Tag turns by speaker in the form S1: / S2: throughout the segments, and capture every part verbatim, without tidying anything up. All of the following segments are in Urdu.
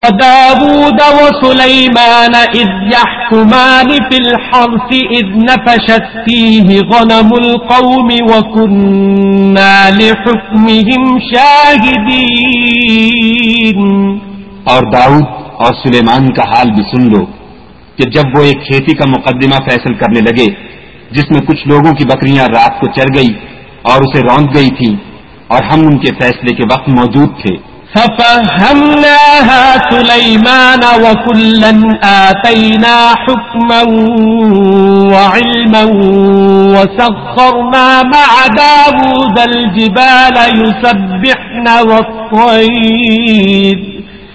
S1: داود وسليمان إذ يحكمان في الحرث إذ نفشت فيه غنم القوم وكنا لحكمهم شاهدين۔
S2: اور داؤد اور سلیمان کا حال بھی سن لو کہ جب وہ ایک کھیتی کا مقدمہ فیصل کرنے لگے جس میں کچھ لوگوں کی بکریاں رات کو چر گئی اور اسے روند گئی تھیں اور ہم ان کے فیصلے کے وقت موجود تھے۔
S1: فَفَهَّمْنَاهَا سُلَيْمَانَ وَكُلًّا آتَيْنَا حُكْمًا وَعِلْمًا وَسَخَّرْنَا مَعَ دَاوُودَ الْجِبَالَ يُسَبِّحْنَ وَالطَّيْرَ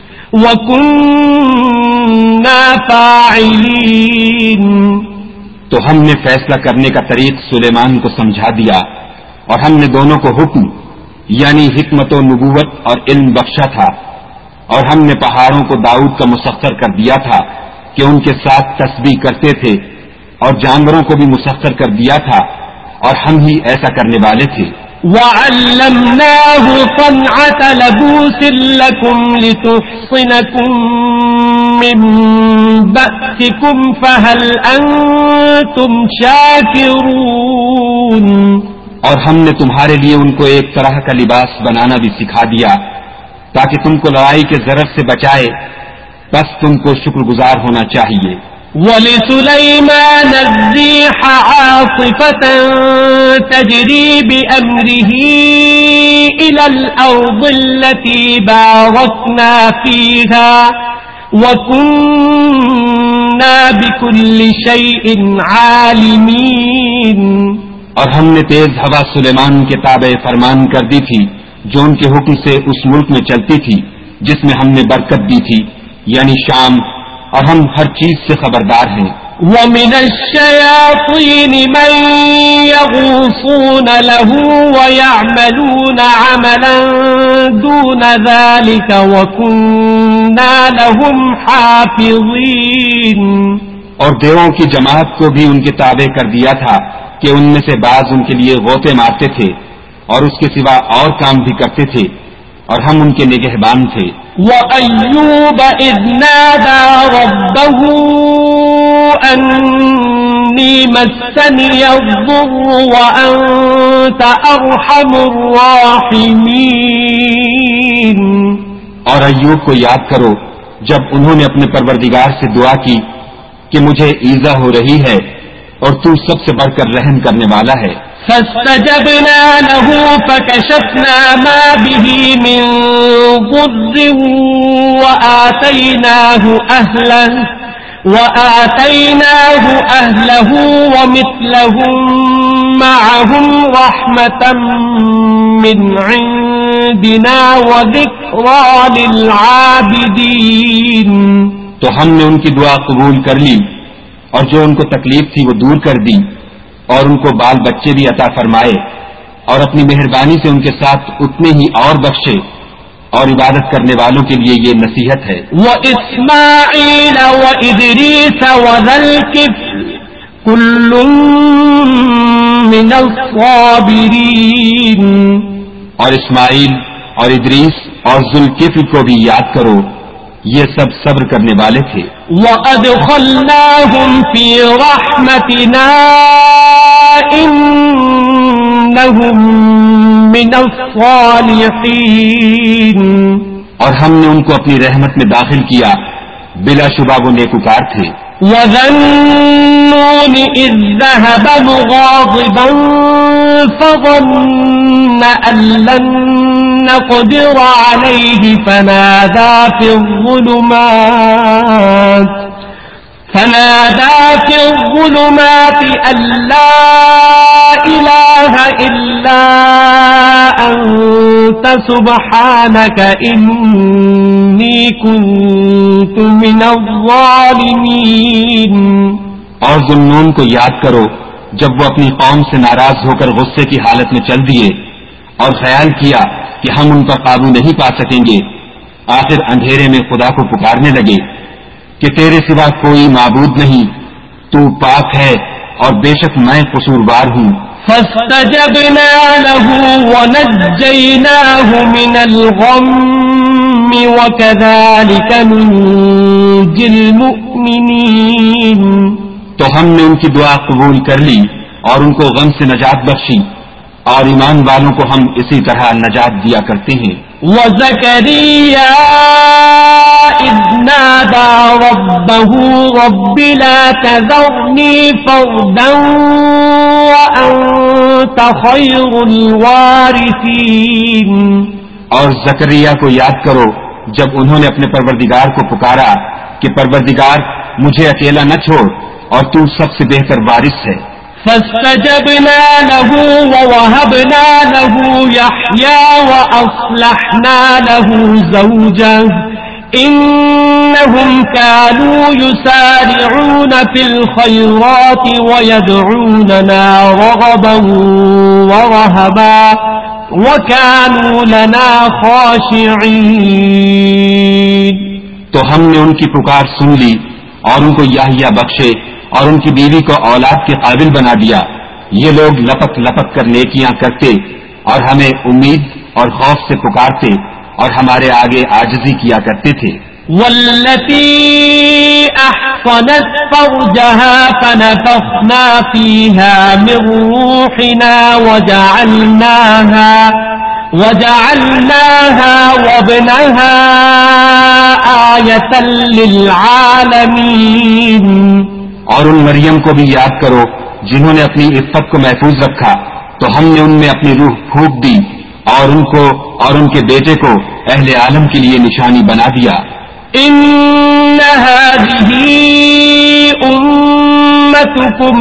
S1: وَكُنَّا فَاعِلِينَ۔
S2: تو ہم نے فیصلہ کرنے کا طریق سلیمان کو سمجھا دیا اور ہم نے دونوں کو حکم یعنی حکمت و نبوت اور علم بخشا تھا، اور ہم نے پہاڑوں کو داؤد کا مسخر کر دیا تھا کہ ان کے ساتھ تسبیح کرتے تھے، اور جانوروں کو بھی مسخر کر دیا تھا اور ہم ہی ایسا کرنے والے تھے۔
S1: وَعَلَّمْنَاهُ صَنْعَةَ لَبُوسٍ لَكُمْ لِتُحْصِنَكُمْ مِنْ بَأْسِكُمْ فَهَلْ أَنْتُمْ شَاكِرُونَ۔
S2: اور ہم نے تمہارے لیے ان کو ایک طرح کا لباس بنانا بھی سکھا دیا تاکہ تم کو لڑائی کے ضرر سے بچائے، بس تم کو شکر گزار ہونا چاہیے۔
S1: وَلِسُلَيْمَانَ الرِّيحَ عَاصِفَةً تَجْرِي بِأَمْرِهِ إِلَى الْأَرْضِ الَّتِي بَارَكْنَا فِيهَا وَكُنَّا بِكُلِّ شَيْءٍ عَالِمِينَ۔
S2: اور ہم نے تیز ہوا سلیمان کے تابع فرمان کر دی تھی جو ان کے حکم سے اس ملک میں چلتی تھی جس میں ہم نے برکت دی تھی یعنی شام، اور ہم ہر چیز سے خبردار ہیں۔
S1: وَمِنَ الشَّيَاطِينِ مَن يَغُوصُونَ لَهُ وَيَعْمَلُونَ عَمَلًا دُونَ ذَلِكَ وَكُنَّا لَهُمْ حَافِظِينَ۔
S2: اور دیووں کی جماعت کو بھی ان کے تابع کر دیا تھا کہ ان میں سے بعض ان کے لیے غوطے مارتے تھے اور اس کے سوا اور کام بھی کرتے تھے، اور ہم ان کے نگہبان تھے۔
S1: وَأَيُّوبَ إِذْ نَادَى رَبَّهُ أَنِّي مَسَّنِيَ الضُّرُّ وَأَنْتَ أَرْحَمُ الرَّاحِمِينَ۔
S2: اور ایوب کو یاد کرو جب انہوں نے اپنے پروردگار سے دعا کی کہ مجھے ایذا ہو رہی ہے اور تو سب سے بڑھ کر رحم کرنے والا ہے۔
S1: فَاسْتَجَبْنَا لَهُ فَكَشَفْنَا مَا بِهِ مِنْ ضُرٍّ وَآتَيْنَاهُ أَهْلَهُ وَآتَيْنَاهُ أَهْلَهُ وَمِثْلَهُمْ مَعَهُمْ رَحْمَةً مِّنْ عِنْدِنَا وَذِكْرَى لِلْعَابِدِينَ۔
S2: تو ہم نے ان کی دعا قبول کر لی اور جو ان کو تکلیف تھی وہ دور کر دی، اور ان کو بال بچے بھی عطا فرمائے، اور اپنی مہربانی سے ان کے ساتھ اتنے ہی اور بخشے، اور عبادت کرنے والوں کے لیے یہ نصیحت ہے۔
S1: وَإِسْمَاعِيلَ وَإِدْرِيسَ وَذَا الْكِفْلِ كُلٌّ مِّنَ الصَّابِرِينَ۔
S2: اور اسماعیل اور ادریس اور ذوالکفل کو بھی یاد کرو، یہ سب صبر کرنے والے تھے۔
S1: وَأَدْخَلْنَاهُمْ فِي رَحْمَتِنَا إِنَّهُمْ مِنَ الصَّالِحِينَ۔
S2: اور ہم نے ان کو اپنی رحمت میں داخل کیا، بلا شبہ وہ نیکوکار تھے۔
S1: وَذَا النُّونِ إِذ ذَّهَبَ مُغَاضِبًا فَظَنَّ أَن لَّن نَّقْدِرَ عَلَيْهِ فَنَادَىٰ فِي الظُّلُمَاتِ فَنَادَىٰ فِي الظُّلُمَاتِ أَن لَّا إِلَٰهَ إِلَّا أَنتَ سُبْحَانَكَ إِنِّي كُنتُ مِنَ الظَّالِمِينَ۔
S2: اور ذوالنون کو یاد کرو جب وہ اپنی قوم سے ناراض ہو کر غصے کی حالت میں چل دیے اور خیال کیا کہ ہم ان پر قابو نہیں پا سکیں گے، آخر اندھیرے میں خدا کو پکارنے لگے کہ تیرے سوا کوئی معبود نہیں، تو پاک ہے اور بے شک میں قصوروار ہوں۔
S1: فَاسْتَجَبْنَا لَهُ وَنَجَّيْنَاهُ مِنَ الْغَمِّ وكذلك ننجي المؤمنين.
S2: تو ہم نے ان کی دعا قبول کر لی اور ان کو غم سے نجات بخشی، اور ایمان والوں کو ہم اسی طرح نجات دیا کرتے ہیں.
S1: وزكريا إذ نادى ربه رب لا تذرني فردا وأنت خير الوارثين.
S2: اور زکریا کو یاد کرو جب انہوں نے اپنے پروردگار کو پکارا کہ پروردگار مجھے اکیلا نہ چھوڑ اور تو سب سے بہتر وارث ہے.
S1: فاستجبنا له ووهبنا له يحيى وأصلحنا له زوجه إنهم كانوا يسارعون في الخيرات ويدعوننا رغبا ورهبا وكانوا لنا خاشعين.
S2: تو ہم نے ان کی پکار سن لی اور ان کو یحییٰ بخشے اور ان کی بیوی کو اولاد کے قابل بنا دیا. یہ لوگ لپک لپک کر نیکیاں کرتے اور ہمیں امید اور خوف سے پکارتے اور ہمارے آگے عاجزی کیا کرتے تھے.
S1: والتي أحصنت فرجها فنفخنا فيها من روحنا وجعلناها وجعلناها وابنها آية للعالمين.
S2: اور ان مریم کو بھی یاد کرو جنہوں نے اپنی عفت کو محفوظ رکھا تو ہم نے ان میں اپنی روح پھونک دی اور ان کو اور ان کے بیٹے کو اہل عالم کے لیے نشانی بنا دیا.
S1: ان هذه امتكم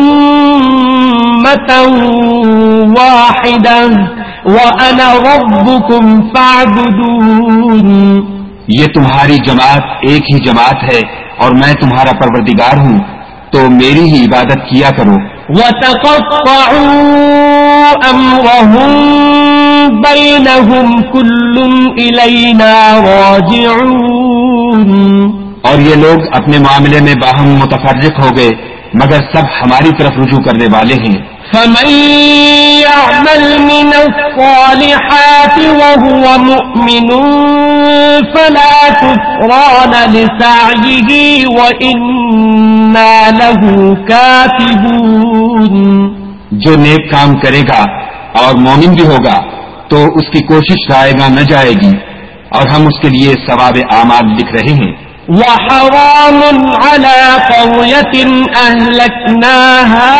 S1: امة واحدة وانا ربكم فاعبدون.
S2: یہ تمہاری جماعت ایک ہی جماعت ہے اور میں تمہارا پروردگار ہوں تو میری ہی عبادت کیا کرو.
S1: وَتَقَطَّعُوا أَمْرَهُمْ بَيْنَهُمْ كُلٌّ إِلَيْنَا رَاجِعُونَ.
S2: اور یہ لوگ اپنے معاملے میں باہم متفرق ہو گئے مگر سب ہماری طرف رجوع کرنے والے ہیں.
S1: فَمَن يَعْمَلْ مِنَ الصَّالِحَاتِ وَهُوَ مُؤْمِنٌ فَلَا كُفْرَانَ لِسَعْيِهِ وَإِنَّا لَهُ كَاتِبُونَ.
S2: جو نیک کام کرے گا اور مومن بھی ہوگا تو اس کی کوشش رائے گا نہ جائے گی اور ہم اس کے لیے ثواب اعمال لکھ رہے ہیں.
S1: وحرام على قرية أهلكناها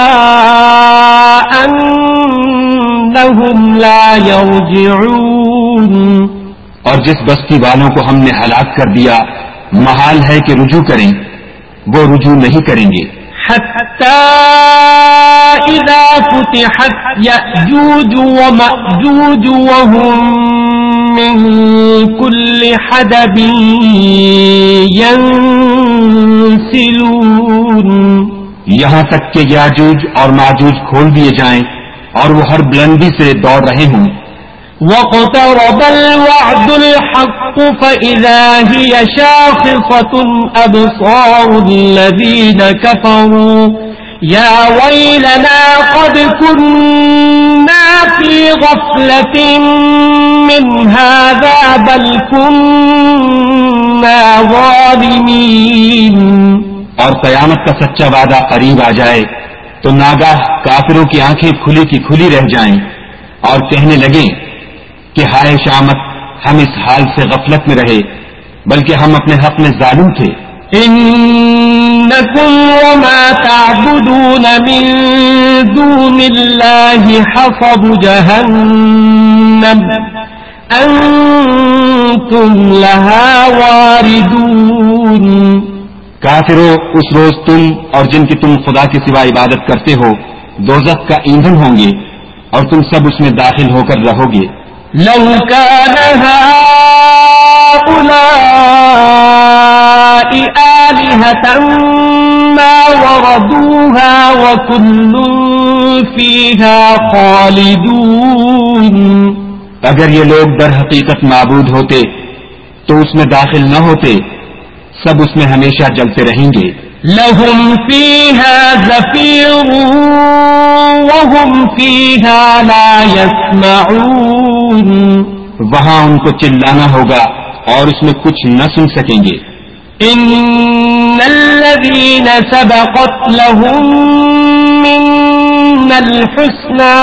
S1: أنهم لا يرجعون.
S2: اور جس بستی والوں کو ہم نے ہلاک کر دیا محال ہے کہ رجوع کریں، وہ رجوع نہیں کریں گے.
S1: حتى إذا فتحت يأجوج ومأجوج وهم من كل حدب ينسلون.
S2: یہاں تک کہ یاجوج اور ماجوج کھول دیے جائیں اور وہ ہر بلندی سے دوڑ رہے ہوں.
S1: واقترب الوعد الحق فإذا هي شاخصة أبصار الذين كفروا يا ويلنا قد كنا في غفلة من هذا بل كنا ظالمين.
S2: اور قیامت کا سچا وعدہ قریب آ جائے تو ناگاہ کافروں کی آنکھیں کھلی کی کھلی رہ جائیں اور کہنے لگیں کہ ہائے شامت ہم اس حال سے غفلت میں رہے بلکہ ہم اپنے حق میں ظالم تھے.
S1: انکم وما تعبدون من دون اللہ حصب جہنم انتم لها واردون.
S2: کافرو اس روز تم اور جن کی تم خدا کے سوا عبادت کرتے ہو دوزخ کا ایندھن ہوں گے اور تم سب اس میں داخل ہو کر رہو گے.
S1: لو كان هؤلاء آلهة ما وردوها وكل فيها خالدون.
S2: اگر یہ لوگ در حقیقت معبود ہوتے تو اس میں داخل نہ ہوتے، سب اس میں ہمیشہ جلتے رہیں گے.
S1: لهم فيها زفير وهم فيها لا يسمعون.
S2: وہاں ان کو چلانا ہوگا اور اس میں کچھ نہ سن سکیں گے.
S1: ان الذين سبقت لهم منا الحسنى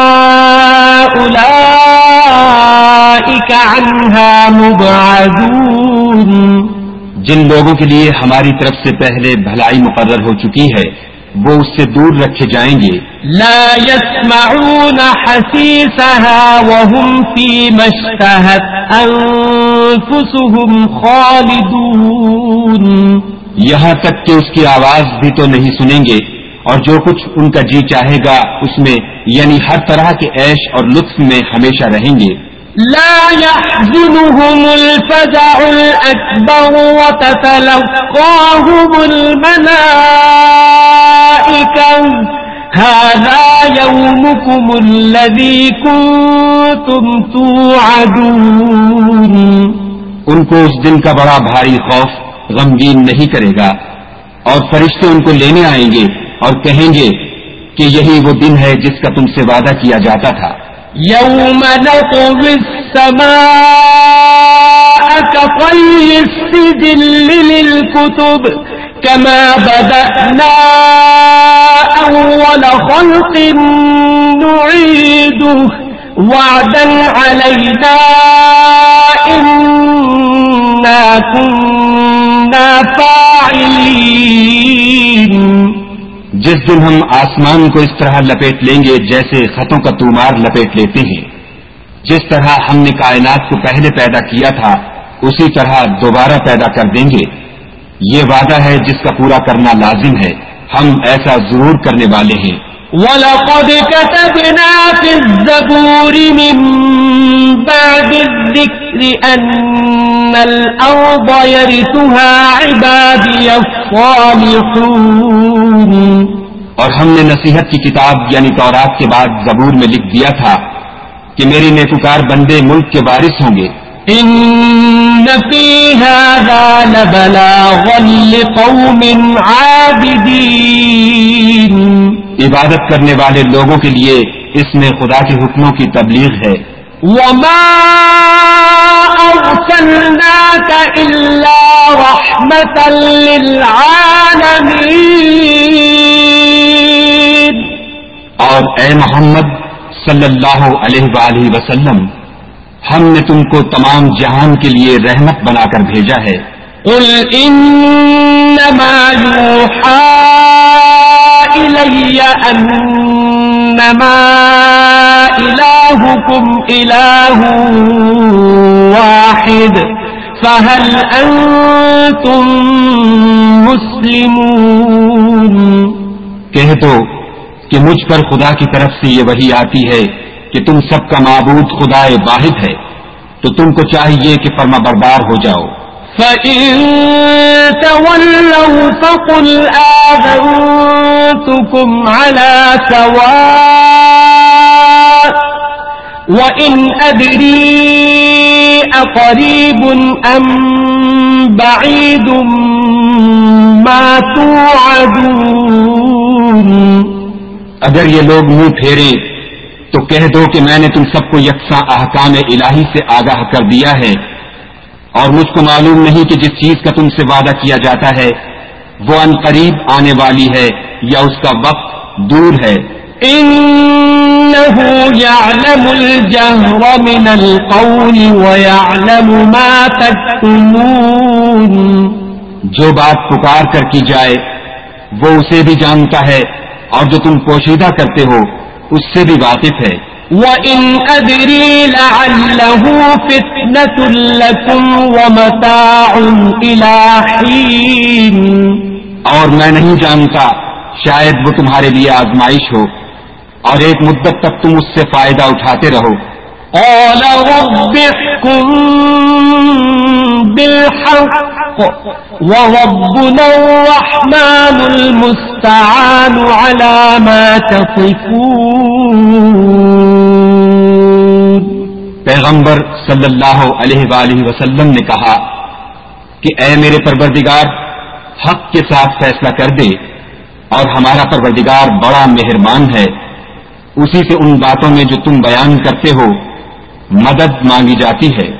S1: اولئك عنها مبعدون.
S2: جن لوگوں کے لیے ہماری طرف سے پہلے بھلائی مقرر ہو چکی ہے وہ اس سے دور رکھے جائیں گے.
S1: لا يسمعون حسيسها وهم فيما اشتهت أنفسهم خالدون.
S2: یہاں تک کہ اس کی آواز بھی تو نہیں سنیں گے اور جو کچھ ان کا جی چاہے گا اس میں یعنی ہر طرح کے عیش اور لطف میں ہمیشہ رہیں گے.
S1: لا يحزنهم الفزع الأكبر وتتلقاهم الملائكة هذا يومكم الذي كنتم توعدون.
S2: ان کو اس دن کا بڑا بھاری خوف غمگین نہیں کرے گا اور فرشتے ان کو لینے آئیں گے اور کہیں گے کہ یہی وہ دن ہے جس کا تم سے وعدہ کیا جاتا تھا.
S1: يوم نطوي السماء كطي السجل للكتب كما بدأنا أول خلق نعيده وعدا علينا إنا كنا فاعلين.
S2: جس دن ہم آسمان کو اس طرح لپیٹ لیں گے جیسے خطوں کا تومار لپیٹ لیتے ہیں. جس طرح ہم نے کائنات کو پہلے پیدا کیا تھا اسی طرح دوبارہ پیدا کر دیں گے. یہ وعدہ ہے جس کا پورا کرنا لازم ہے. ہم ایسا ضرور کرنے والے ہیں.
S1: وَلَقَدْ كَتَبْنَا فِي الزَّبُورِ مِن بَعْدِ الذِّكْرِ أَنَّ الْأَرْضَ يَرِثُهَا عِبَادِيَ الصَّالِحُونَ.
S2: اور ہم نے نصیحت کی کتاب یعنی تورات کے بعد زبور میں لکھ دیا تھا کہ میری نیکوکار بندے ملک کے وارث ہوں گے.
S1: ان فی ھذا لبلاغا لقوم عابدین.
S2: عبادت کرنے والے لوگوں کے لیے اس میں خدا کے حکموں کی تبلیغ ہے.
S1: وما ارسلناک الا رحمتا للعالمین.
S2: اور اے محمد صلی اللہ علیہ وآلہ وسلم ہم نے تم کو تمام جہان کے لیے رحمت بنا کر بھیجا ہے.
S1: قل انما یوحى الی انما الہکم الہ واحد فهل انتم مسلمون.
S2: کہہ دو کہ مجھ پر خدا کی طرف سے یہ وحی آتی ہے کہ تم سب کا معبود خدا واحد ہے تو تم کو چاہیے کہ فرما بردار ہو جاؤ.
S1: فَإِن تَوَلَّوْا فَقُلْ آذَنتُكُمْ عَلَى سَوَاءٍ وَإِنْ أَدْرِي أَقَرِيبٌ أَمْ بَعِيدٌ مَا تُوعَدُونَ.
S2: اگر یہ لوگ منہ پھیریں تو کہہ دو کہ میں نے تم سب کو یکساں احکام الہی سے آگاہ کر دیا ہے اور مجھ کو معلوم نہیں کہ جس چیز کا تم سے وعدہ کیا جاتا ہے وہ ان قریب آنے والی ہے یا اس کا وقت دور ہے.
S1: انه يعلم الجهر من القول ويعلم ما تكتمون.
S2: جو بات پکار کر کی جائے وہ اسے بھی جانتا ہے اور جو تم پوشیدہ کرتے ہو اس سے بھی واقف ہے.
S1: وَإِنْ أَدْرِي لَعَلَّهُ فِتْنَةٌ لَكُمْ وَمَتَاعٌ إِلَى حِينٍ.
S2: اور میں نہیں جانتا شاید وہ تمہارے لیے آزمائش ہو اور ایک مدت تک تم اس سے فائدہ اٹھاتے رہو.
S1: قَالَ رَبِّ احْكُم بِالْحَقِّ وَرَبُّنَا الرَّحْمَنُ الْمُسْتَعَانُ عَلَى مَا تَصِفُونَ.
S2: پیغمبر صلی اللہ علیہ وآلہ وسلم نے کہا کہ اے میرے پروردگار حق کے ساتھ فیصلہ کر دے اور ہمارا پروردگار بڑا مہربان ہے. اسی سے ان باتوں میں جو تم بیان کرتے ہو مدد مانگی جاتی ہے.